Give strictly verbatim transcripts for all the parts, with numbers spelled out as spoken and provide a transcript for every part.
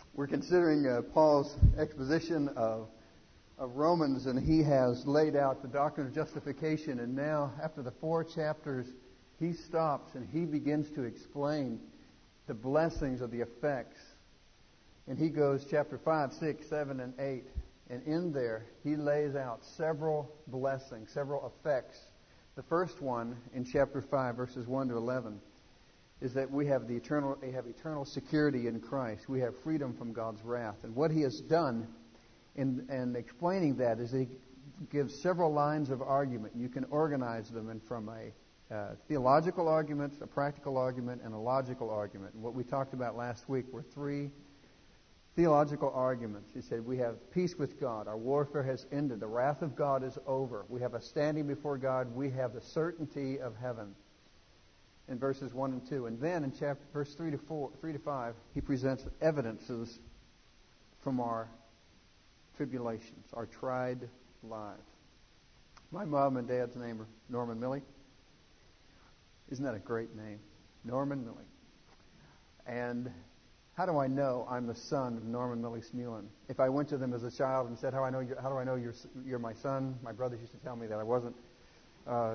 We're considering uh, Paul's exposition of, of Romans, and he has laid out the doctrine of justification. And now, after the four chapters, he stops and he begins to explain the blessings of the effects. And he goes chapter five, six, seven, and eight. And in there, he lays out several blessings, several effects. The first one in chapter five, verses one to eleven, is that we have the eternal, we have eternal security in Christ. We have freedom from God's wrath. And what he has done in, in explaining that is he gives several lines of argument. You can organize them in from a uh, theological argument, a practical argument, and a logical argument. And what we talked about last week were three theological arguments. He said we have peace with God. Our warfare has ended. The wrath of God is over. We have a standing before God. We have the certainty of heaven. In verses one and two. And then in chapter verse three to four, three to five, he presents evidences from our tribulations, our tried lives. My mom and dad's name are Norman Milley. Isn't that a great name? Norman Milley. And how do I know I'm the son of Norman Milley Smulin? If I went to them as a child and said, "How I know you? How do I know you're you're my son?" My brothers used to tell me that I wasn't. Uh,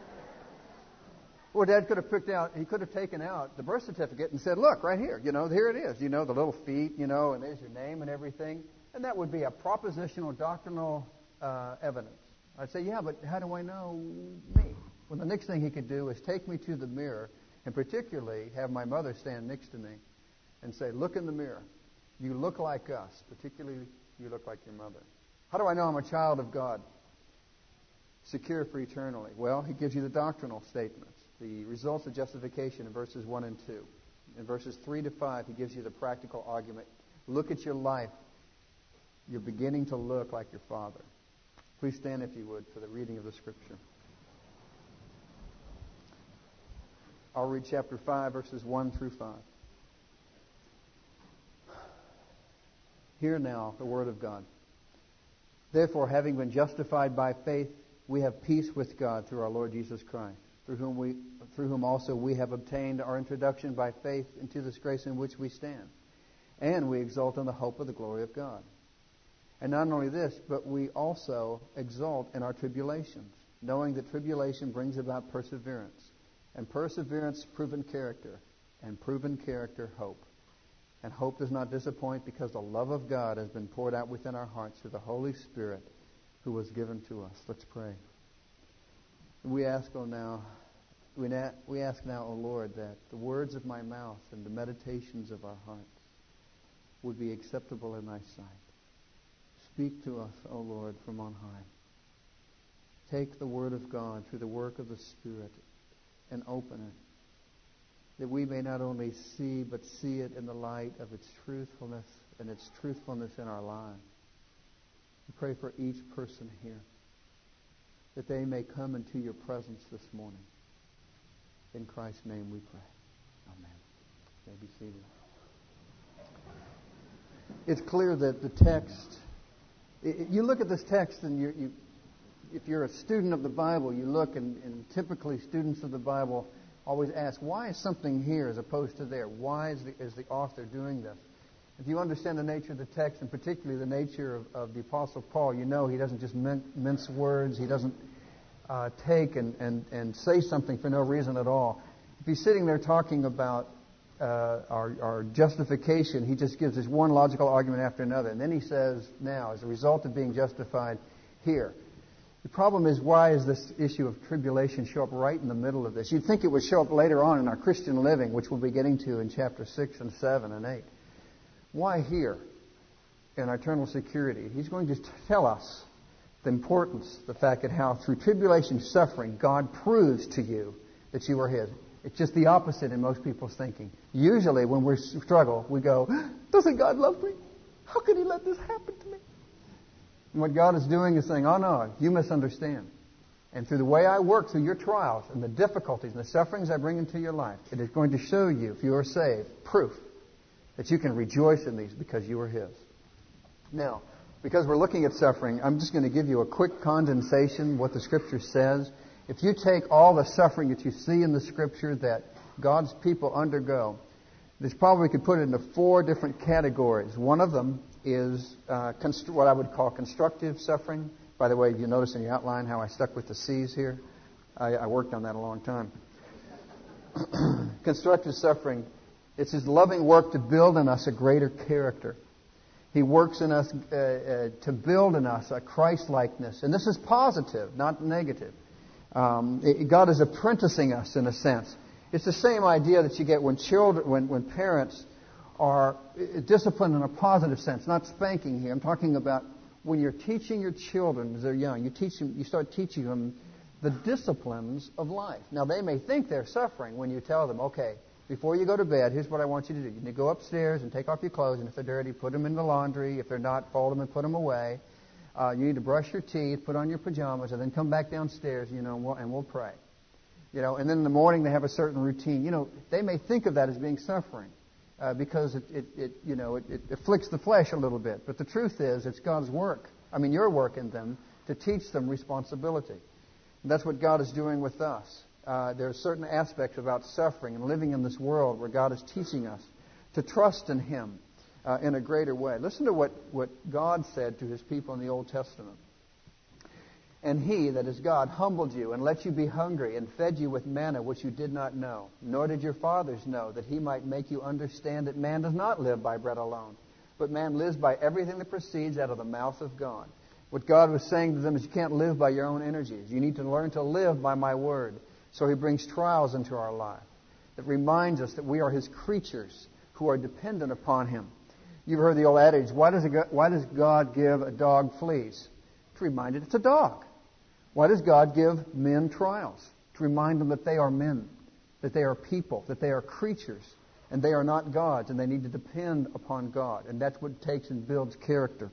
Or Dad could have picked out, he could have taken out the birth certificate and said, "Look, right here, you know, here it is, you know, the little feet, you know, and there's your name and everything." And that would be a propositional, doctrinal uh, evidence. I'd say, "Yeah, but how do I know me?" Well, the next thing he could do is take me to the mirror and particularly have my mother stand next to me and say, "Look in the mirror. You look like us, particularly you look like your mother." How do I know I'm a child of God? Secure for eternally. Well, he gives you the doctrinal statements. The results of justification in verses one and two. In verses three to five, he gives you the practical argument. Look at your life. You're beginning to look like your Father. Please stand, if you would, for the reading of the Scripture. I'll read chapter five, verses one through five. Hear now the Word of God. Therefore, having been justified by faith, we have peace with God through our Lord Jesus Christ, through whom we, through whom also we have obtained our introduction by faith into this grace in which we stand. And we exult in the hope of the glory of God. And not only this, but we also exult in our tribulations, knowing that tribulation brings about perseverance, and perseverance, proven character, and proven character, hope. And hope does not disappoint, because the love of God has been poured out within our hearts through the Holy Spirit who was given to us. Let's pray. We ask, oh now, we, na- we ask now, O Lord, that the words of my mouth and the meditations of our hearts would be acceptable in thy sight. Speak to us, O Lord, from on high. Take the word of God through the work of the Spirit and open it, that we may not only see, but see it in the light of its truthfulness and its truthfulness in our lives. We pray for each person here, that they may come into your presence this morning. In Christ's name we pray. Amen. You may be seated. It's clear that the text, you look at this text and you, you if you're a student of the Bible, you look and, and typically students of the Bible always ask, why is something here as opposed to there? Why is the, is the author doing this? If you understand the nature of the text, and particularly the nature of, of the Apostle Paul, you know he doesn't just min- mince words. He doesn't uh, take and, and, and say something for no reason at all. If he's sitting there talking about uh, our, our justification, he just gives this one logical argument after another. And then he says, now, as a result of being justified here. The problem is, why does this issue of tribulation show up right in the middle of this? You'd think it would show up later on in our Christian living, which we'll be getting to in chapter six and seven and eight. Why here in our eternal security? He's going to tell us the importance, the fact that how through tribulation, suffering, God proves to you that you are His. It's just the opposite in most people's thinking. Usually when we struggle, we go, doesn't God love me? How could He let this happen to me? And what God is doing is saying, oh no, you misunderstand. And through the way I work through your trials and the difficulties and the sufferings I bring into your life, it is going to show you, if you are saved, proof that you can rejoice in these because you are His. Now, because we're looking at suffering, I'm just going to give you a quick condensation, what the Scripture says. If you take all the suffering that you see in the Scripture that God's people undergo, This probably could put it into four different categories. One of them is uh, const- what I would call constructive suffering. By the way, you notice in your outline how I stuck with the C's here? I, I worked on that a long time. Constructive suffering, it's His loving work to build in us a greater character. He works in us uh, uh, to build in us a Christ-likeness. And this is positive, not negative. Um, it, God is apprenticing us in a sense. It's the same idea that you get when children, when, when parents are disciplined in a positive sense, not spanking here. I'm talking about when you're teaching your children as they're young. You teach them, you start teaching them the disciplines of life. Now, they may think they're suffering when you tell them, okay, before you go to bed, here's what I want you to do. You need to go upstairs and take off your clothes, and if they're dirty, put them in the laundry. If they're not, fold them and put them away. Uh, you need to brush your teeth, put on your pajamas, and then come back downstairs, you know, and we'll, and we'll pray. You know, and then in the morning they have a certain routine. You know, they may think of that as being suffering uh, because it, it, it, you know, it, it afflicts the flesh a little bit. But the truth is, it's God's work. I mean, your work in them to teach them responsibility. And that's what God is doing with us. Uh, there are certain aspects about suffering and living in this world where God is teaching us to trust in Him uh, in a greater way. Listen to what, what God said to His people in the Old Testament. And He, that is God, humbled you and let you be hungry and fed you with manna which you did not know, nor did your fathers know, that He might make you understand that man does not live by bread alone, but man lives by everything that proceeds out of the mouth of God. What God was saying to them is you can't live by your own energies. You need to learn to live by my word. So He brings trials into our life that reminds us that we are His creatures who are dependent upon Him. You've heard the old adage, why does, it, why does God give a dog fleas? To remind it it's a dog. Why does God give men trials? To remind them that they are men, that they are people, that they are creatures, and they are not gods, and they need to depend upon God. And that's what it takes and builds character.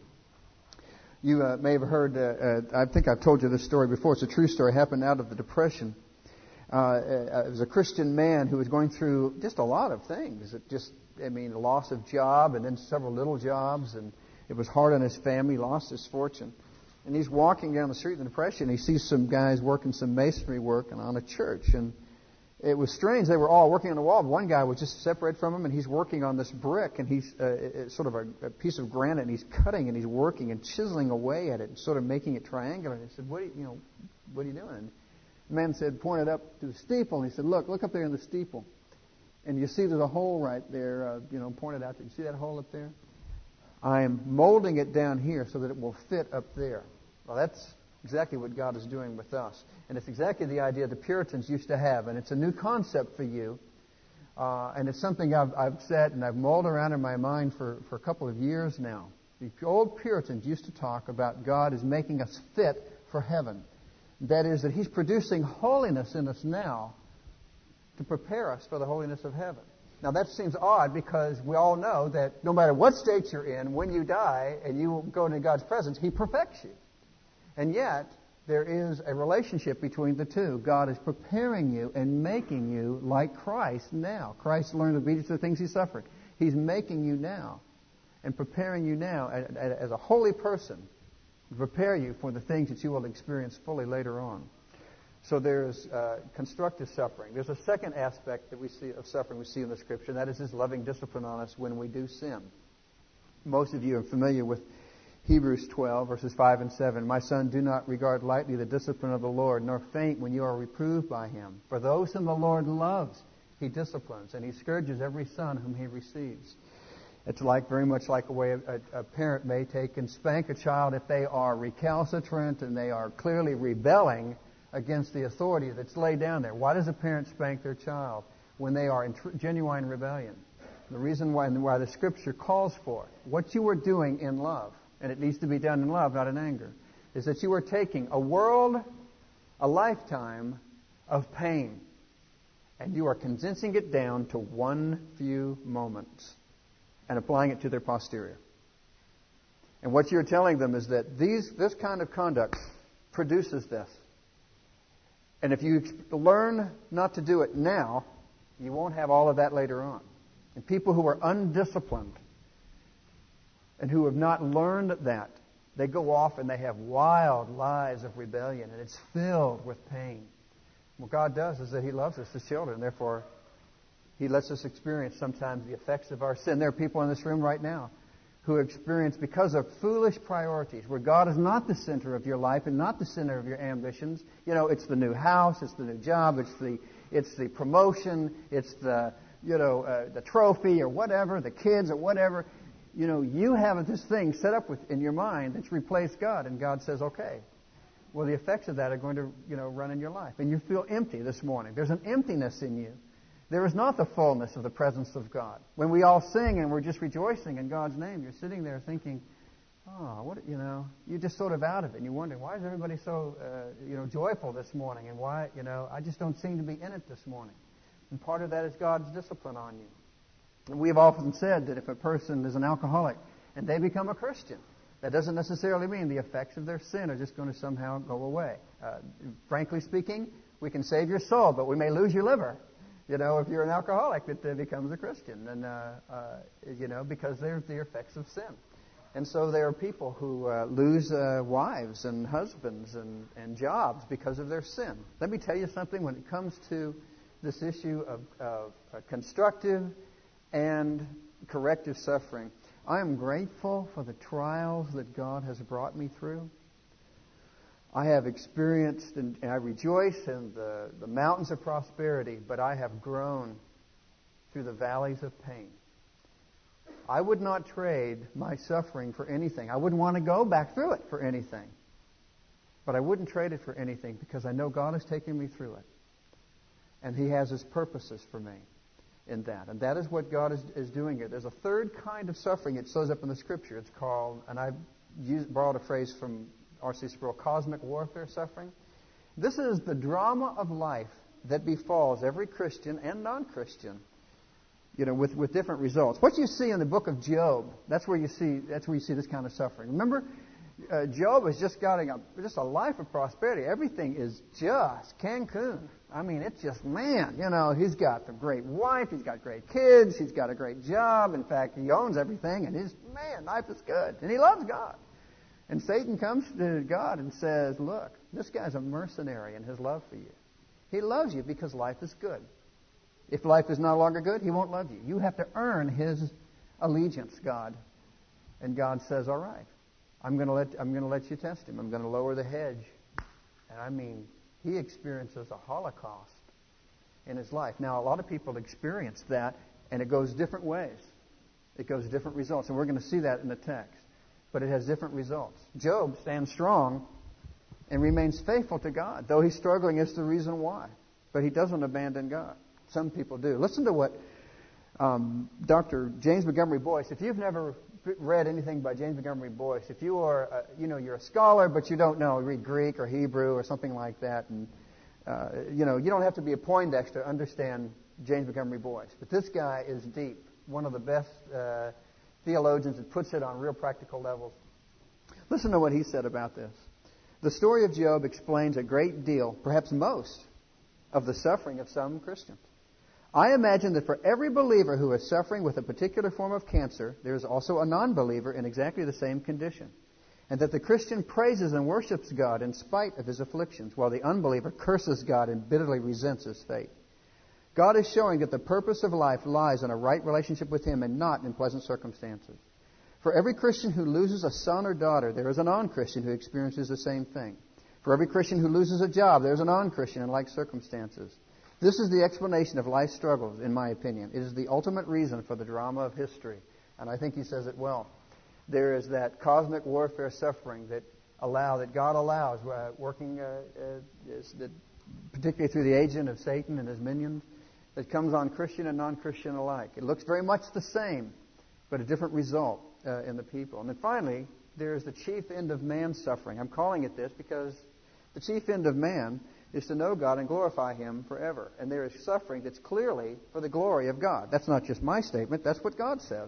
You uh, may have heard, uh, uh, I think I've told you this story before. It's a true story. It happened out of the Depression. Uh, it was a Christian man who was going through just a lot of things. It just, I mean, loss of job and then several little jobs, and it was hard on his family, lost his fortune. And he's walking down the street in the Depression. He sees some guys working some masonry work on a church, and it was strange. They were all working on the wall. One guy was just separated from him, and he's working on this brick, and he's uh, it's sort of a, a piece of granite, and he's cutting, and he's working and chiseling away at it, and sort of making it triangular. And he said, "What are you, you know, what are you doing?" And the man said, pointed up to the steeple, and he said, "Look, look up there in the steeple, and you see there's a hole right there, uh, you know, pointed out there. You see that hole up there? I am molding it down here so that it will fit up there." Well, that's exactly what God is doing with us. And it's exactly the idea the Puritans used to have. And it's a new concept for you. Uh, and it's something I've, I've said and I've mulled around in my mind for, for a couple of years now. The old Puritans used to talk about God as making us fit for heaven. That is, that He's producing holiness in us now to prepare us for the holiness of heaven. Now, that seems odd because we all know that no matter what state you're in, when you die and you go into God's presence, He perfects you. And yet, there is a relationship between the two. God is preparing you and making you like Christ now. Christ learned obedience to the things He suffered. He's making you now and preparing you now as a holy person to prepare you for the things that you will experience fully later on. So there's uh, constructive suffering. There's a second aspect that we see of suffering we see in the Scripture, and that is His loving discipline on us when we do sin. Most of you are familiar with Hebrews twelve, verses five and seven. "My son, do not regard lightly the discipline of the Lord, nor faint when you are reproved by Him. For those whom the Lord loves, He disciplines, and He scourges every son whom He receives." It's like very much like a way a, a parent may take and spank a child if they are recalcitrant and they are clearly rebelling against the authority that's laid down there. Why does a parent spank their child when they are in tr- genuine rebellion? The reason why, why the Scripture calls for it, what you are doing in love, and it needs to be done in love, not in anger, is that you are taking a world, a lifetime of pain, and you are condensing it down to one few moments and applying it to their posterior. And what you're telling them is that these, this kind of conduct produces this. And if you learn not to do it now, you won't have all of that later on. And people who are undisciplined and who have not learned that, they go off and they have wild lives of rebellion, and it's filled with pain. What God does is that He loves us as children. Therefore, He lets us experience sometimes the effects of our sin. There are people in this room right now who experience, because of foolish priorities, where God is not the center of your life and not the center of your ambitions. You know, it's the new house, it's the new job, it's the it's the promotion, it's the, you know, uh, the trophy or whatever, the kids or whatever. You know, you have this thing set up with, in your mind that's replaced God, and God says, okay. Well, the effects of that are going to, you know, run in your life. And you feel empty this morning. There's an emptiness in you. There is not the fullness of the presence of God. When we all sing and we're just rejoicing in God's name, you're sitting there thinking, oh, what, you know, you're just sort of out of it. And you're wondering, why is everybody so, uh, you know, joyful this morning? And why, you know, I just don't seem to be in it this morning. And part of that is God's discipline on you. And we have often said that if a person is an alcoholic and they become a Christian, that doesn't necessarily mean the effects of their sin are just going to somehow go away. Uh, frankly speaking, we can save your soul, but we may lose your liver. You know, if you're an alcoholic that uh, becomes a Christian, and uh, uh, you know, because they're the effects of sin. And so there are people who uh, lose uh, wives and husbands and, and jobs because of their sin. Let me tell you something. When it comes to this issue of, of uh, constructive and corrective suffering, I am grateful for the trials that God has brought me through. I have experienced, and, and I rejoice in the, the mountains of prosperity, but I have grown through the valleys of pain. I would not trade my suffering for anything. I wouldn't want to go back through it for anything. But I wouldn't trade it for anything because I know God has taken me through it. And He has His purposes for me in that. And that is what God is, is doing here. There's a third kind of suffering. It shows up in the Scripture. It's called, and I've used, borrowed a phrase from R C Sproul, cosmic warfare suffering. This is the drama of life that befalls every Christian and non-Christian, you know, with, with different results. What you see in the book of Job, that's where you see that's where you see this kind of suffering. Remember, uh, Job is just got a, just a life of prosperity. Everything is just Cancun. I mean, it's just, man, you know, he's got a great wife, he's got great kids, he's got a great job. In fact, he owns everything, and his, man, life is good. And he loves God. And Satan comes to God and says, look, this guy's a mercenary in his love for you. He loves you because life is good. If life is no longer good, he won't love you. You have to earn his allegiance, God. And God says, all right, I'm going to let I'm going to let you test him. I'm going to lower the hedge. And I mean, he experiences a Holocaust in his life. Now, a lot of people experience that, and it goes different ways. It goes different results. And we're going to see that in the text. But it has different results. Job stands strong and remains faithful to God. Though he's struggling, it's the reason why. But he doesn't abandon God. Some people do. Listen to what um, Doctor James Montgomery Boyce, if you've never read anything by James Montgomery Boyce, if you are, uh, you know, you're a scholar, but you don't know, read Greek or Hebrew or something like that, and, uh, you know, you don't have to be a Poindexter to understand James Montgomery Boyce. But this guy is deep. One of the best uh, theologians that puts it on real practical levels. Listen to what he said about this. The story of Job explains a great deal, perhaps most, of the suffering of some Christians. I imagine that for every believer who is suffering with a particular form of cancer, there is also a non-believer in exactly the same condition, and that the Christian praises and worships God in spite of his afflictions, while the unbeliever curses God and bitterly resents his fate. God is showing that the purpose of life lies in a right relationship with Him and not in pleasant circumstances. For every Christian who loses a son or daughter, there is a non-Christian who experiences the same thing. For every Christian who loses a job, there is a non-Christian in like circumstances. This is the explanation of life's struggles, in my opinion. It is the ultimate reason for the drama of history. And I think he says it well. There is that cosmic warfare suffering that allow that God allows, uh, working uh, uh, is that particularly through the agent of Satan and his minions, that comes on Christian and non-Christian alike. It looks very much the same, but a different result uh, in the people. And then finally, there's the chief end of man's suffering. I'm calling it this because the chief end of man is to know God and glorify Him forever. And there is suffering that's clearly for the glory of God. That's not just my statement. That's what God says.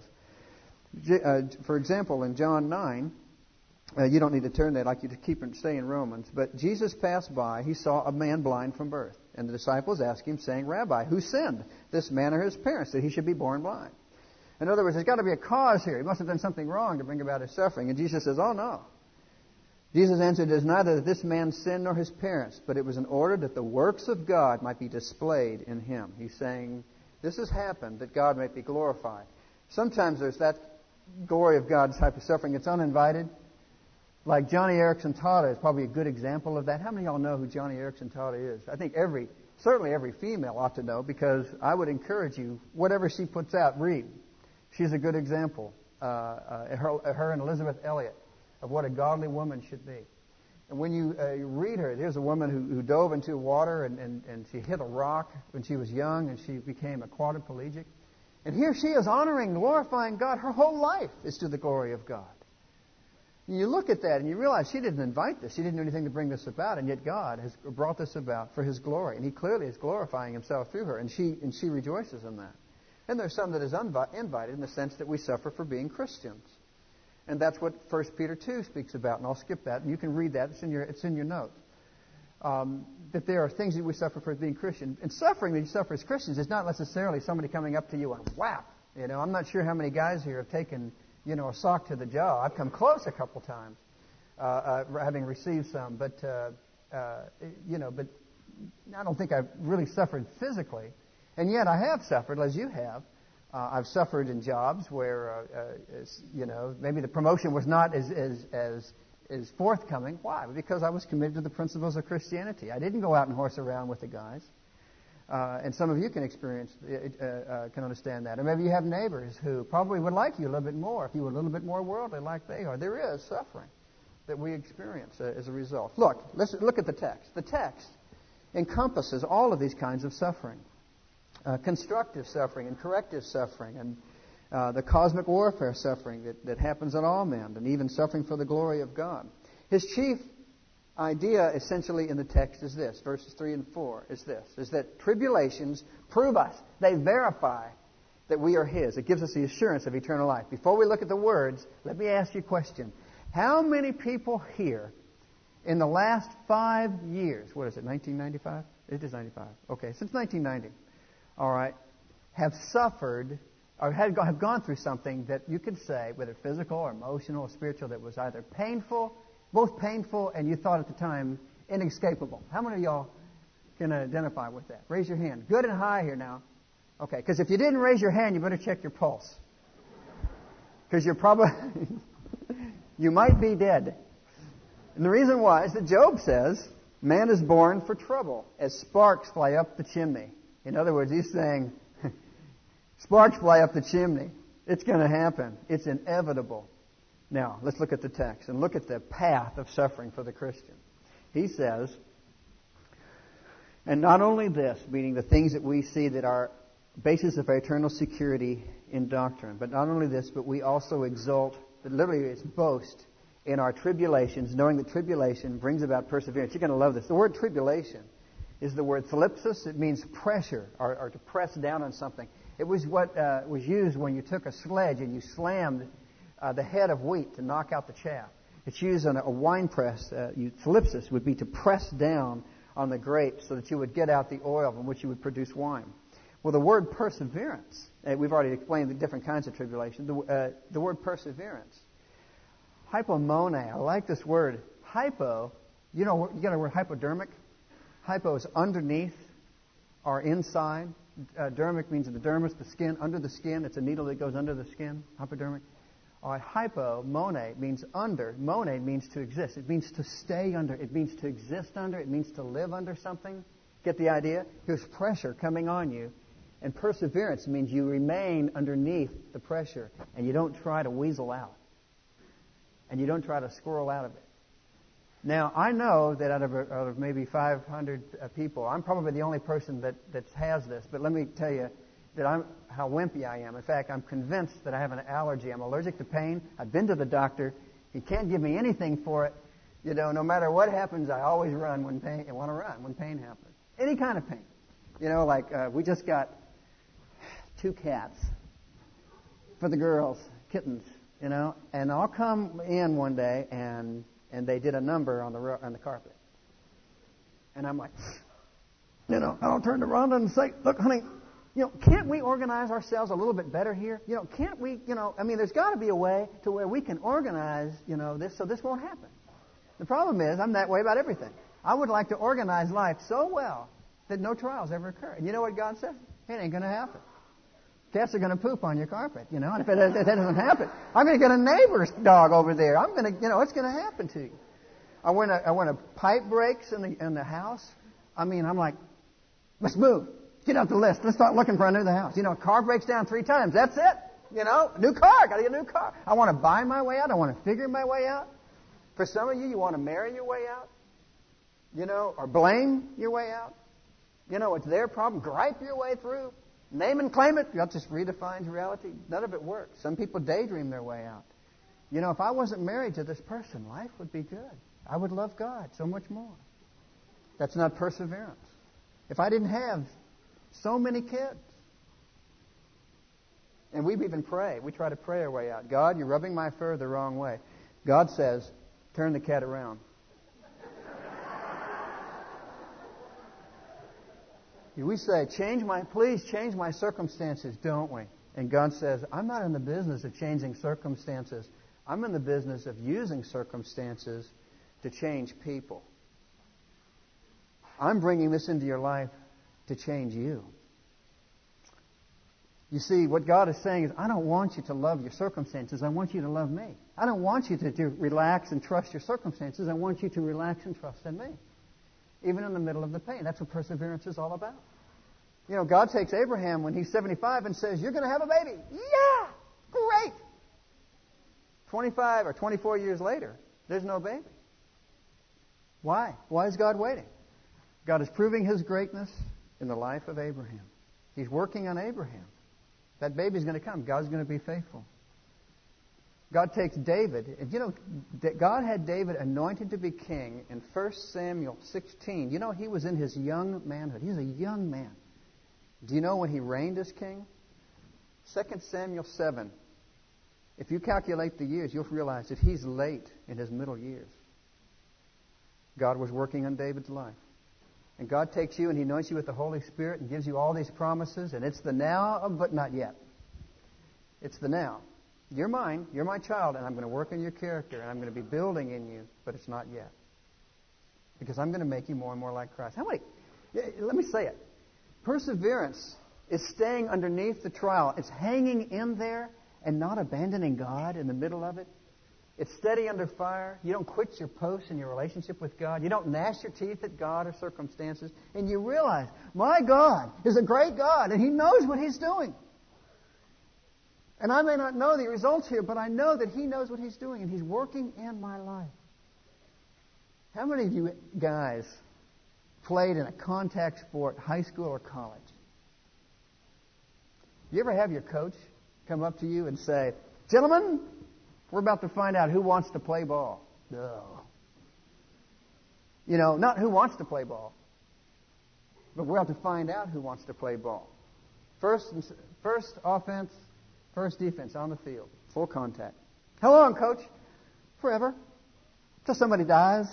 Uh, for example, in John nine, uh, you don't need to turn there, I'd like you to keep and stay in Romans. But Jesus passed by. He saw a man blind from birth. And the disciples asked Him, saying, Rabbi, who sinned, this man or his parents, that he should be born blind? In other words, there's got to be a cause here. He must have done something wrong to bring about his suffering. And Jesus says, oh, no. Jesus answered, it is neither that this man sinned nor his parents, but it was in order that the works of God might be displayed in him. He's saying This has happened that God may be glorified. Sometimes there's that glory of God type of suffering. It's uninvited. Like Johnny Erickson Tada is probably a good example of that. How many of y'all know who Johnny Erickson Tada is? I think every, certainly every female ought to know, because I would encourage you, whatever she puts out, read. She's a good example. Uh, uh, her, her and Elizabeth Elliot, of what a godly woman should be. And when you, uh, you read her, there's a woman who, who dove into water and, and, and she hit a rock when she was young and she became a quadriplegic. And here she is honoring, glorifying God. Her whole life is to the glory of God. And you look at that and you realize she didn't invite this. She didn't do anything to bring this about. And yet God has brought this about for His glory. And He clearly is glorifying Himself through her. And she, and she rejoices in that. And there's some that is unvi- invited in the sense that we suffer for being Christians. And that's what First Peter two speaks about. And I'll skip that. And you can read that. It's in your, it's in your notes. Um, that there are things that we suffer for being Christian. And suffering that you suffer as Christians is not necessarily somebody coming up to you and whap. You know, I'm not sure how many guys here have taken, you know, a sock to the jaw. I've come close a couple times, uh, uh, having received some. But, uh, uh, you know, but I don't think I've really suffered physically. And yet I have suffered, as you have. Uh, I've suffered in jobs where, uh, uh, you know, maybe the promotion was not as, as, as, as forthcoming. Why? Because I was committed to the principles of Christianity. I didn't go out and horse around with the guys. Uh, and some of you can experience, uh, uh, can understand that. Or maybe you have neighbors who probably would like you a little bit more if you were a little bit more worldly like they are. There is suffering that we experience uh, as a result. Look, let's look at the text. The text encompasses all of these kinds of suffering. Uh, constructive suffering and corrective suffering and uh, the cosmic warfare suffering that, that happens in all men, and even suffering for the glory of God. His chief idea essentially in the text is this, verses three and four, is this, is that tribulations prove us, they verify that we are His. It gives us the assurance of eternal life. Before we look at the words, let me ask you a question. How many people here in the last five years, what is it, nineteen ninety-five? It is ninety-five. Okay, since nineteen ninety. All right, have suffered or have have gone through something that you could say, whether physical or emotional or spiritual, that was either painful, both painful and you thought at the time inescapable. How many of y'all can identify with that? Raise your hand. Good and high here now. Okay, because if you didn't raise your hand, you better check your pulse. Because you're probably, you might be dead. And the reason why is that Job says, man is born for trouble as sparks fly up the chimney. In other words, he's saying, sparks fly up the chimney. It's going to happen. It's inevitable. Now, let's look at the text and look at the path of suffering for the Christian. He says, and not only this, meaning the things that we see that are basis of our eternal security in doctrine, but not only this, but we also exult, but literally it's boast in our tribulations, knowing that tribulation brings about perseverance. You're going to love this. The word tribulation is the word thlipsis. It means pressure or, or to press down on something. It was what uh, was used when you took a sledge and you slammed uh, the head of wheat to knock out the chaff. It's used on a, a wine press. Uh, you, thlipsis would be to press down on the grapes so that you would get out the oil from which you would produce wine. Well, the word perseverance, uh, we've already explained the different kinds of tribulation. The, uh, the word perseverance, hypomone, I like this word. Hypo, you know, you got a word hypodermic. Hypo is underneath or inside. Uh, dermic means the dermis, the skin, under the skin. It's a needle that goes under the skin, hypodermic. All right, hypo, mone, means under. Mone means to exist. It means to stay under. It means to exist under. It means to live under something. Get the idea? There's pressure coming on you. And perseverance means you remain underneath the pressure and you don't try to weasel out. And you don't try to squirrel out of it. Now, I know that out of, out of maybe five hundred uh, people, I'm probably the only person that, that has this. But let me tell you that I'm how wimpy I am. In fact, I'm convinced that I have an allergy. I'm allergic to pain. I've been to the doctor. He can't give me anything for it. You know, no matter what happens, I always run when pain. I want to run when pain happens. Any kind of pain. You know, like uh, we just got two cats for the girls, kittens. You know, and I'll come in one day and. And they did a number on the on the carpet. And I'm like, you know, I'll turn to Rhonda and say, look, honey, you know, can't we organize ourselves a little bit better here? You know, can't we, you know, I mean, there's got to be a way to where we can organize, you know, this so this won't happen. The problem is I'm that way about everything. I would like to organize life so well that no trials ever occur. And you know what God says? It ain't going to happen. Cats are going to poop on your carpet, you know. And if, it, if that doesn't happen, I'm going to get a neighbor's dog over there. I'm going to, you know, it's going to happen to you. I when a, I when a pipe breaks in the in the house, I mean, I'm like, let's move. Get off the list. Let's start looking for another house. You know, a car breaks down three times. That's it. You know, new car. Got to get a new car. I want to buy my way out. I want to figure my way out. For some of you, you want to marry your way out. You know, or blame your way out. You know, it's their problem. Gripe your way through. Name and claim it. That just redefines reality. None of it works. Some people daydream their way out. You know, if I wasn't married to this person, life would be good. I would love God so much more. That's not perseverance. If I didn't have so many kids, and we even pray. We try to pray our way out. God, you're rubbing my fur the wrong way. God says, turn the cat around. We say, change my, please change my circumstances, don't we? And God says, I'm not in the business of changing circumstances. I'm in the business of using circumstances to change people. I'm bringing this into your life to change you. You see, what God is saying is, I don't want you to love your circumstances. I want you to love me. I don't want you to, to relax and trust your circumstances. I want you to relax and trust in me. Even in the middle of the pain. That's what perseverance is all about. You know, God takes Abraham when he's seventy-five and says, you're going to have a baby. Yeah! Great! twenty-five or twenty-four years later, there's no baby. Why? Why is God waiting? God is proving His greatness in the life of Abraham. He's working on Abraham. That baby's going to come. God's going to be faithful. God takes David. And you know, God had David anointed to be king in First Samuel sixteen. You know, he was in his young manhood. He was a young man. Do you know when he reigned as king? Second Samuel seven. If you calculate the years, you'll realize that he's late in his middle years. God was working on David's life. And God takes you and He anoints you with the Holy Spirit and gives you all these promises. And it's the now, but not yet. It's the now. You're mine. You're my child. And I'm going to work on your character. And I'm going to be building in you. But it's not yet. Because I'm going to make you more and more like Christ. How many? Let me say it. Perseverance is staying underneath the trial. It's hanging in there and not abandoning God in the middle of it. It's steady under fire. You don't quit your post in your relationship with God. You don't gnash your teeth at God or circumstances. And you realize, my God is a great God, and He knows what He's doing. And I may not know the results here, but I know that He knows what He's doing, and He's working in my life. How many of you guys played in a contact sport, high school or college? You ever have your coach come up to you and say, gentlemen, we're about to find out who wants to play ball. No. You know, not who wants to play ball, but we're about to find out who wants to play ball. First, first offense, first defense on the field. Full contact. How long, coach? Forever. Till somebody dies.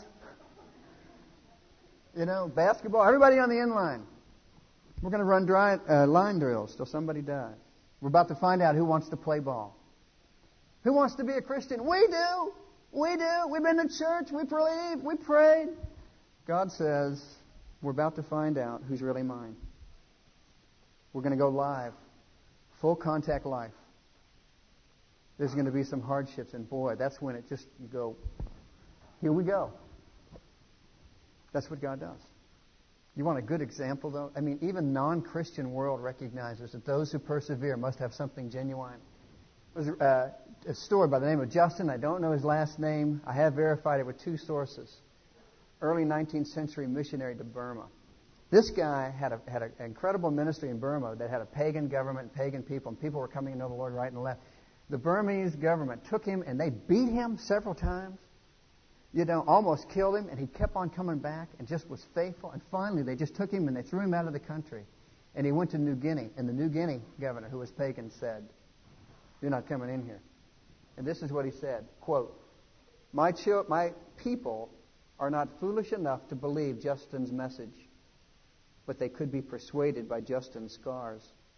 You know, basketball, everybody on the end line. We're going to run dry, uh, line drills till somebody dies. We're about to find out who wants to play ball. Who wants to be a Christian? We do. We do. We've been to church. We believe. We prayed. God says, we're about to find out who's really mine. We're going to go live. Full contact life. There's going to be some hardships. And boy, that's when it just, you go, here we go. That's what God does. You want a good example, though? I mean, even non-Christian world recognizes that those who persevere must have something genuine. There was uh, a story by the name of Justin. I don't know his last name. I have verified it with two sources. Early nineteenth century missionary to Burma. This guy had a, had an incredible ministry in Burma that had a pagan government, pagan people, and people were coming to know the Lord right and left. The Burmese government took him and they beat him several times. You know, almost killed him, and he kept on coming back and just was faithful. And finally, they just took him and they threw him out of the country. And he went to New Guinea. And the New Guinea governor, who was pagan, said, you're not coming in here. And this is what he said, quote, my, chil- my people are not foolish enough to believe Justin's message, but they could be persuaded by Justin's scars.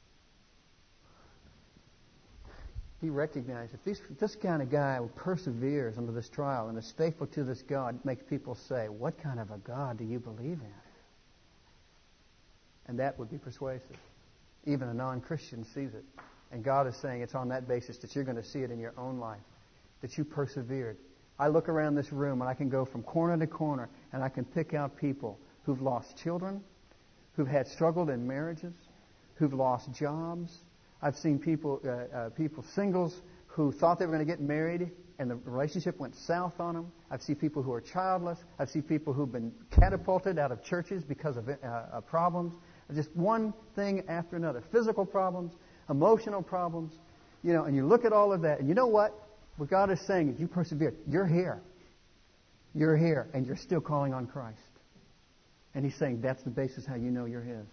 He recognized if this, this kind of guy who perseveres under this trial and is faithful to this God, makes people say, what kind of a God do you believe in? And that would be persuasive. Even a non-Christian sees it. And God is saying it's on that basis that you're going to see it in your own life, that you persevered. I look around this room and I can go from corner to corner and I can pick out people who've lost children, who've had struggled in marriages, who've lost jobs. I've seen people, uh, uh, people singles who thought they were going to get married and the relationship went south on them. I've seen people who are childless. I've seen people who've been catapulted out of churches because of uh, uh, problems. Just one thing after another. Physical problems, emotional problems. You know, and you look at all of that, and you know what? What God is saying is you persevered. You're here. You're here, and you're still calling on Christ. And He's saying that's the basis how you know you're His.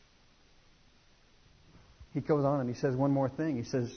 He goes on and He says one more thing. He says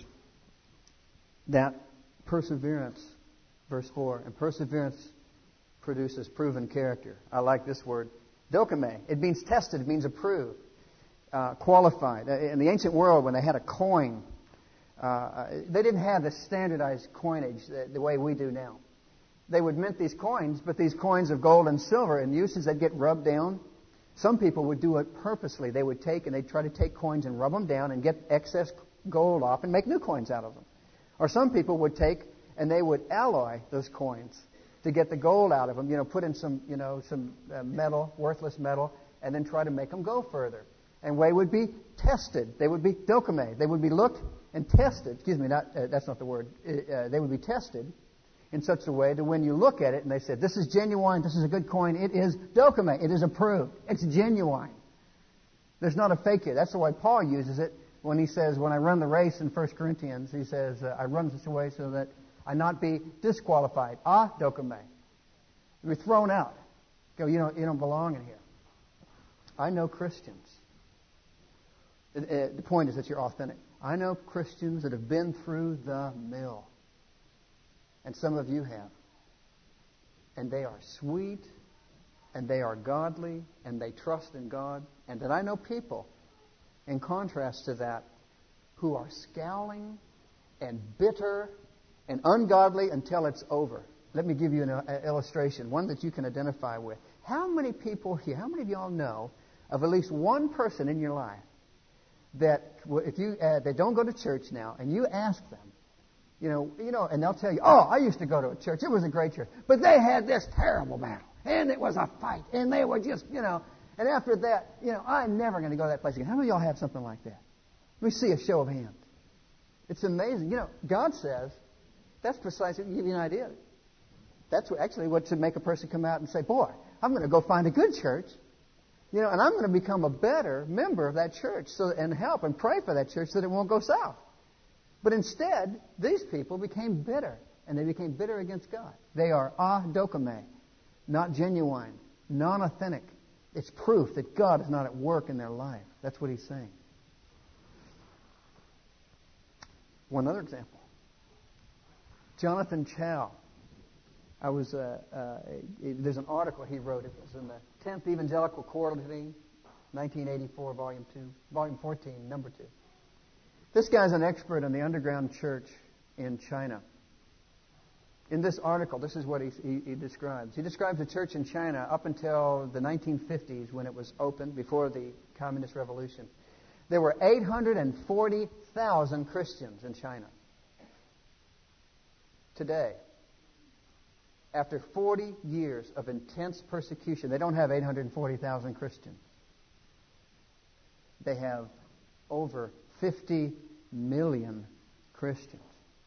that perseverance, verse four, and perseverance produces proven character. I like this word. Dokime. It means tested. It means approved, uh, qualified. In the ancient world, when they had a coin, uh, they didn't have the standardized coinage the, the way we do now. They would mint these coins, but these coins of gold and silver, in usage, they'd get rubbed down. Some people would do it purposely. They would take and they'd try to take coins and rub them down and get excess gold off and make new coins out of them. Or some people would take and they would alloy those coins to get the gold out of them, you know, put in some, you know, some uh, metal, worthless metal, and then try to make them go further. And they would be tested. They would be dokime. They would be looked and tested. Excuse me, not uh, that's not the word. Uh, they would be tested in such a way that when you look at it and they said, this is genuine, this is a good coin, it is dokime. It is approved. It's genuine. There's not a fake here. That's the way Paul uses it when he says, when I run the race in First Corinthians, he says, uh, I run such a way so that I not be disqualified. Ah, dokime. You're thrown out. Go, you don't, you don't belong in here. I know Christians. It, it, the point is that you're authentic. I know Christians that have been through the mill. And some of you have. And they are sweet, and they are godly, and they trust in God. And that I know people, in contrast to that, who are scowling and bitter and ungodly until it's over. Let me give you an uh, illustration, one that you can identify with. How many people here, how many of y'all know of at least one person in your life that if you uh, they don't go to church now, and you ask them, you know, you know, and they'll tell you, oh, I used to go to a church. It was a great church. But they had this terrible battle. And it was a fight. And they were just, you know, and after that, you know, I'm never going to go to that place again. How many of y'all have something like that? Let me see a show of hands. It's amazing. You know, God says, that's precisely, to give you an idea. That's what, actually what should make a person come out and say, boy, I'm going to go find a good church. You know, and I'm going to become a better member of that church so and help and pray for that church so that it won't go south. But instead, these people became bitter, and they became bitter against God. They are ah-dokime, not genuine, non-authentic. It's proof that God is not at work in their life. That's what he's saying. One other example. Jonathan Chow. I was uh, uh, there's an article he wrote. It was in the tenth Evangelical Quarterly, nineteen eighty-four, Volume two, Volume fourteen, Number two. This guy's an expert in the underground church in China. In this article, this is what he, he, he describes. He describes the church in China up until the nineteen fifties when it was opened, before the Communist Revolution. There were eight hundred forty thousand Christians in China. Today, after forty years of intense persecution, they don't have eight hundred forty thousand Christians. They have over fifty million Christians.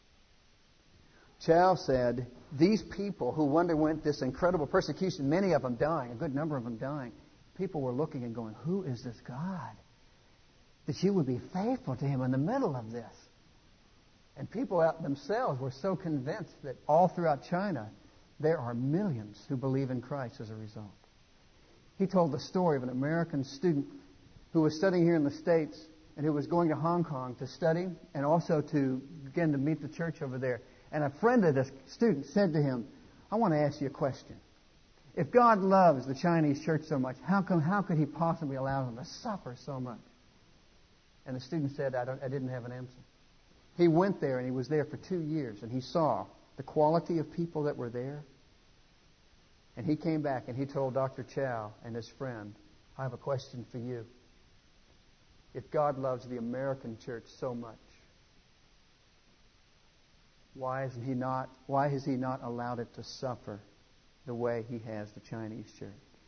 Chow said, these people who underwent this incredible persecution, many of them dying, a good number of them dying, people were looking and going, who is this God? That you would be faithful to Him in the middle of this. And people out themselves were so convinced that all throughout China, there are millions who believe in Christ as a result. He told the story of an American student who was studying here in the States and who was going to Hong Kong to study and also to begin to meet the church over there. And a friend of this student said to him, I want to ask you a question. If God loves the Chinese church so much, how come, how could He possibly allow them to suffer so much? And the student said, I, don't, I didn't have an answer. He went there and he was there for two years and he saw the quality of people that were there. And he came back and he told Doctor Chow and his friend, I have a question for you. If God loves the American church so much, Why is he not, why has he not allowed it to suffer the way he has the Chinese church?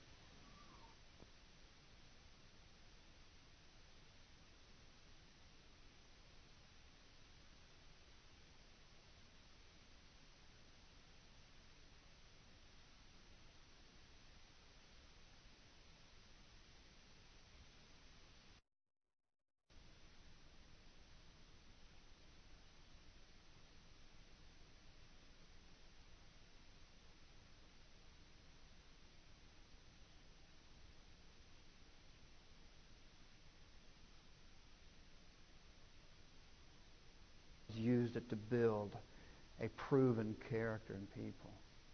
Used it to build a proven character in people.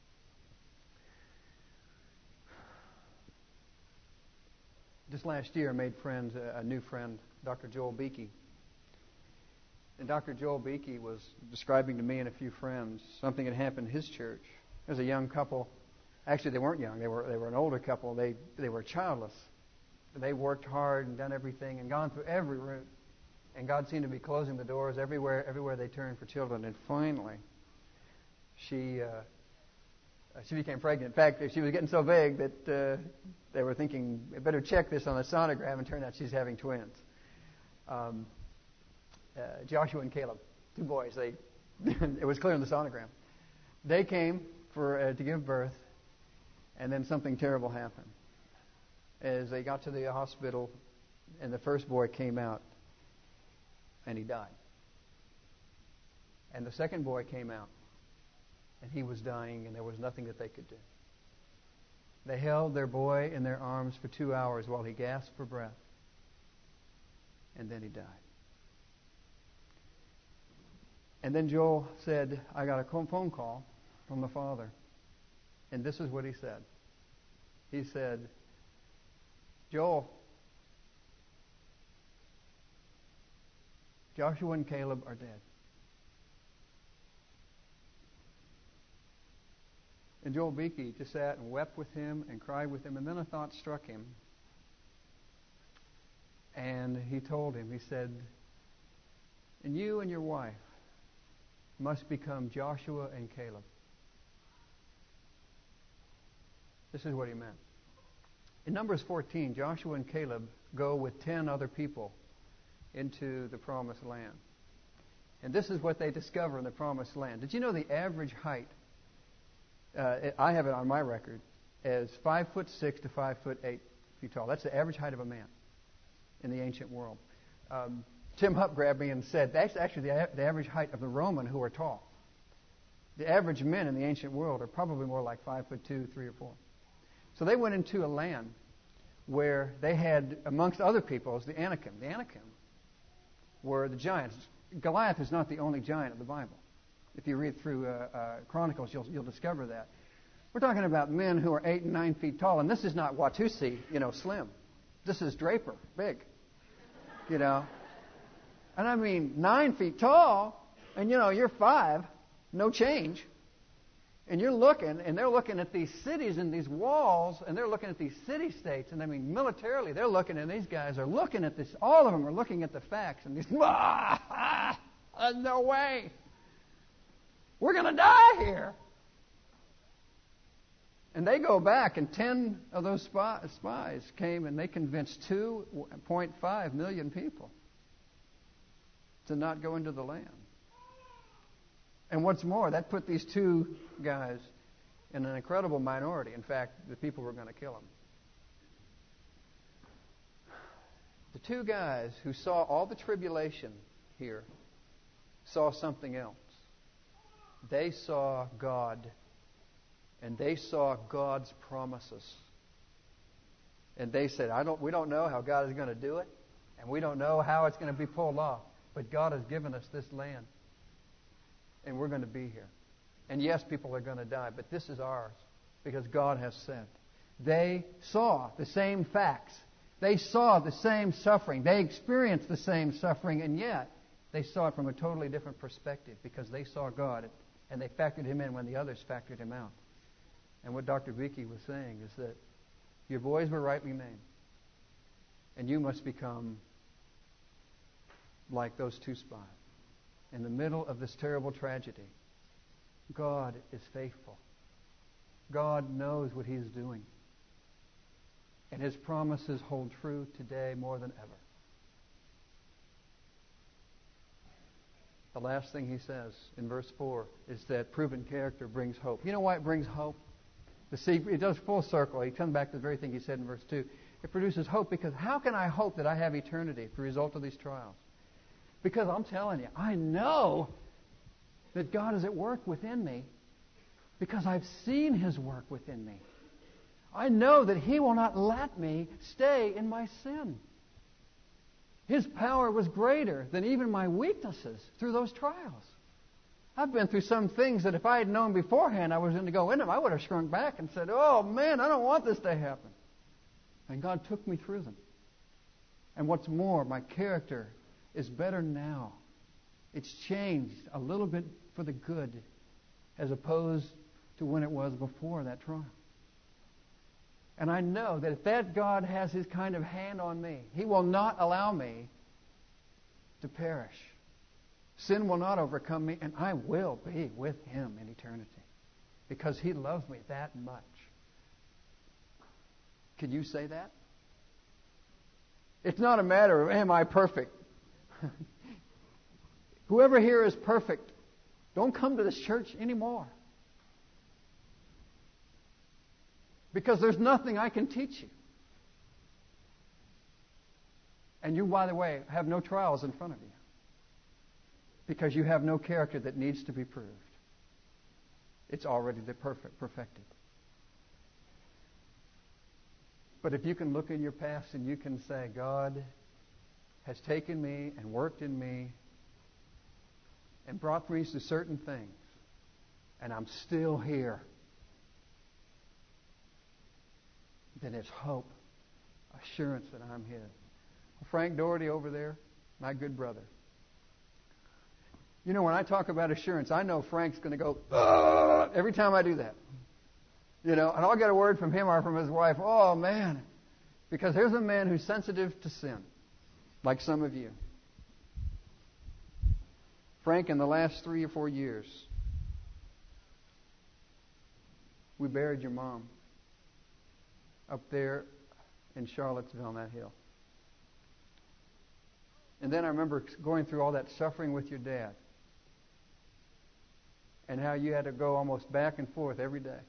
Just last year, I made friends, a new friend, Doctor Joel Beakey. And Doctor Joel Beakey was describing to me and a few friends something had happened in his church. There was a young couple. Actually, they weren't young. They were they were an older couple. They they were childless. They worked hard and done everything and gone through every route. And God seemed to be closing the doors everywhere, everywhere they turned for children. And finally, she uh, she became pregnant. In fact, she was getting so big that uh, they were thinking, better check this on the sonogram. And turned out she's having twins. Um, uh, Joshua and Caleb, two boys. They it was clear on the sonogram. They came for uh, to give birth, and then something terrible happened. As they got to the hospital, and the first boy came out. And he died. And the second boy came out. And he was dying, and there was nothing that they could do. They held their boy in their arms for two hours while he gasped for breath. And then he died. And then Joel said, I got a phone call from the father. And this is what he said. He said, Joel, Joshua and Caleb are dead. And Joel Beakey just sat and wept with him and cried with him. And then a thought struck him. And he told him, he said, and you and your wife must become Joshua and Caleb. This is what he meant. In Numbers fourteen, Joshua and Caleb go with ten other people into the promised land. And this is what they discover in the promised land. Did you know the average height, uh, I have it on my record, as five foot six to five foot eight feet tall. That's the average height of a man in the ancient world. Um, Tim Hupp grabbed me and said, that's actually the, the average height of the Roman who are tall. The average men in the ancient world are probably more like five foot two, three or four. So they went into a land where they had, amongst other peoples, the Anakim. The Anakim were the giants. Goliath is not the only giant of the Bible. If you read through uh, uh, Chronicles, you'll, you'll discover that. We're talking about men who are eight and nine feet tall, and this is not Watusi, you know, slim. This is Draper, big, you know. And I mean, nine feet tall, and you know, you're five, no change. And you're looking, and they're looking at these cities and these walls, and they're looking at these city-states, and I mean, militarily, they're looking, and these guys are looking at this, all of them are looking at the facts, and these, ah, ah, there's no way. We're going to die here. And they go back, and ten of those spy, spies came, and they convinced two point five million people to not go into the land. And what's more, that put these two guys in an incredible minority. In fact, the people were going to kill them. The two guys who saw all the tribulation here saw something else. They saw God, and they saw God's promises. And they said, "I don't. We don't know how God is going to do it, and we don't know how it's going to be pulled off. But God has given us this land. And we're going to be here. And yes, people are going to die, but this is ours because God has said." They saw the same facts. They saw the same suffering. They experienced the same suffering, and yet they saw it from a totally different perspective because they saw God and they factored Him in when the others factored Him out. And what Doctor Beakey was saying is that your boys were rightly named, and you must become like those two spies. In the middle of this terrible tragedy, God is faithful. God knows what He is doing. And His promises hold true today more than ever. The last thing he says in verse four is that proven character brings hope. You know why it brings hope? The see, it does full circle. He comes back to the very thing he said in verse two. It produces hope because how can I hope that I have eternity as a result of these trials? Because I'm telling you, I know that God is at work within me because I've seen His work within me. I know that He will not let me stay in my sin. His power was greater than even my weaknesses through those trials. I've been through some things that if I had known beforehand I was going to go in them, I would have shrunk back and said, oh man, I don't want this to happen. And God took me through them. And what's more, my character is better now. It's changed a little bit for the good as opposed to when it was before that trial. And I know that if that God has His kind of hand on me, He will not allow me to perish. Sin will not overcome me, and I will be with Him in eternity because He loves me that much. Can you say that? It's not a matter of, am I perfect? Whoever here is perfect, don't come to this church anymore. Because there's nothing I can teach you. And you, by the way, have no trials in front of you. Because you have no character that needs to be proved. It's already the perfect, perfected. But if you can look in your past and you can say, God has taken me and worked in me and brought me to certain things, and I'm still here, then it's hope, assurance that I'm His. Frank Doherty over there, my good brother. You know, when I talk about assurance, I know Frank's going to go, Ugh! Every time I do that. You know, and I'll get a word from him or from his wife, oh man, because here's a man who's sensitive to sin, like some of you. Frank, in the last three or four years, we buried your mom up there in Charlottesville on that hill. And then I remember going through all that suffering with your dad and how you had to go almost back and forth every day.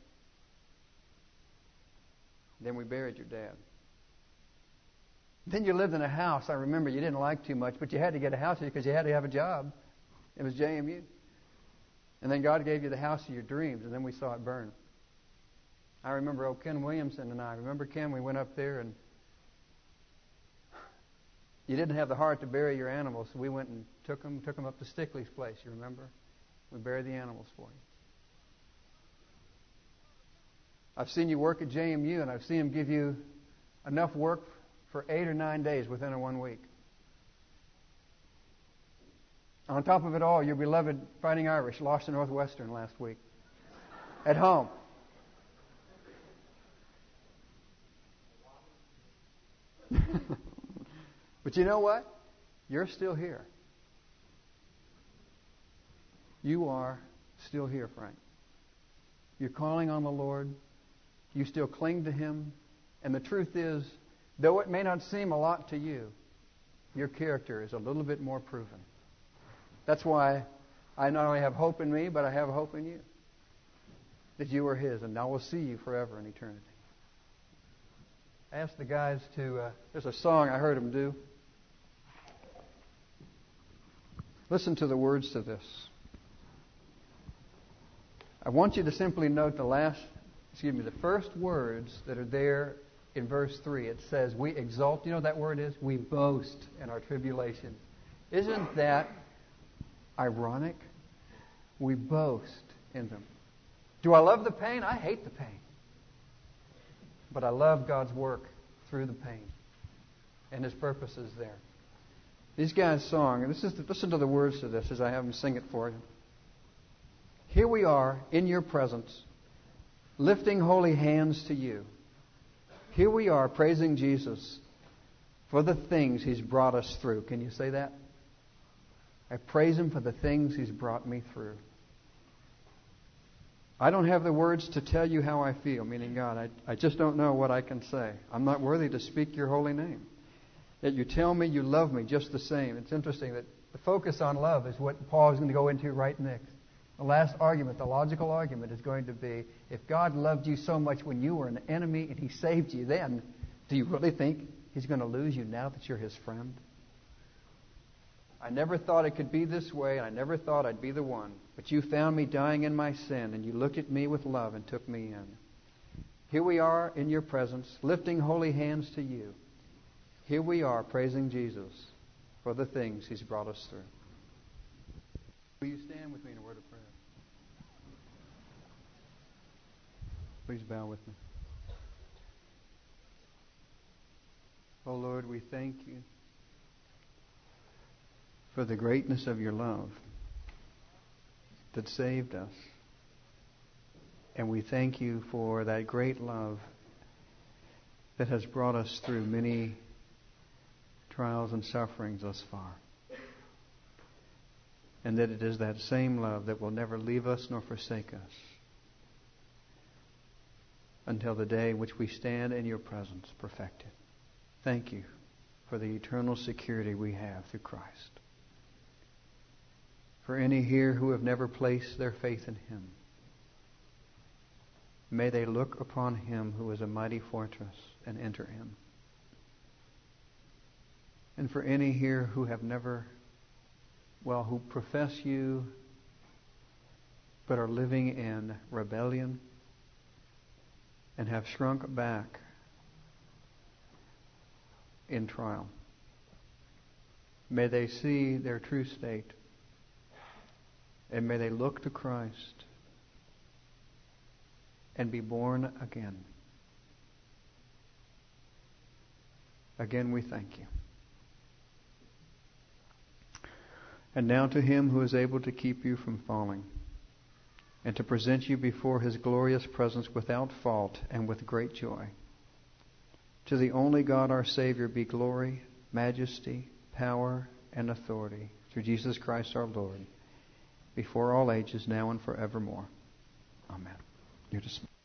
Then we buried your dad. Then you lived in a house, I remember you didn't like too much, but you had to get a house because you had to have a job. It was J M U. And then God gave you the house of your dreams, and then we saw it burn. I remember old Ken Williamson and I. Remember Ken? We went up there and you didn't have the heart to bury your animals, so we went and took them, took them up to Stickley's place, you remember? We buried the animals for you. I've seen you work at J M U, and I've seen him give you enough work for eight or nine days within a one week. On top of it all, your beloved Fighting Irish lost to Northwestern last week. At home. But you know what? You're still here. You are still here, Frank. You're calling on the Lord. You still cling to Him. And the truth is, though it may not seem a lot to you, your character is a little bit more proven. That's why I not only have hope in me, but I have hope in you. That you are His, and I will see you forever in eternity. I asked the guys to, uh, there's a song I heard them do. Listen to the words to this. I want you to simply note the last, excuse me, the first words that are there in verse three. It says, we exalt, you know what that word is? We boast in our tribulation. Isn't that ironic? We boast in them. Do I love the pain? I hate the pain. But I love God's work through the pain and His purposes there. These guys' song, and this is, listen to the words to this as I have them sing it for you. Here we are in your presence, lifting holy hands to you. Here we are praising Jesus for the things He's brought us through. Can you say that? I praise Him for the things He's brought me through. I don't have the words to tell you how I feel, meaning God, I, I just don't know what I can say. I'm not worthy to speak your holy name. Yet you tell me you love me just the same. It's interesting that the focus on love is what Paul is going to go into right next. The last argument, the logical argument, is going to be, if God loved you so much when you were an enemy and He saved you then, do you really think He's going to lose you now that you're His friend? I never thought it could be this way, and I never thought I'd be the one. But you found me dying in my sin, and you looked at me with love and took me in. Here we are in your presence, lifting holy hands to you. Here we are praising Jesus for the things He's brought us through. Will you stand with me in a word of prayer? Please bow with me. Oh Lord, we thank you for the greatness of your love that saved us. And we thank you for that great love that has brought us through many trials and sufferings thus far. And that it is that same love that will never leave us nor forsake us until the day in which we stand in your presence perfected. Thank you for the eternal security we have through Christ. For any here who have never placed their faith in Him, may they look upon Him who is a mighty fortress and enter in. And for any here who have never, well, who profess you but are living in rebellion and have shrunk back in trial, may they see their true state. And may they look to Christ and be born again. Again, we thank you. And now to Him who is able to keep you from falling and to present you before His glorious presence without fault and with great joy. To the only God our Savior be glory, majesty, power, and authority through Jesus Christ our Lord, before all ages, now and forevermore. Amen. You're dismissed.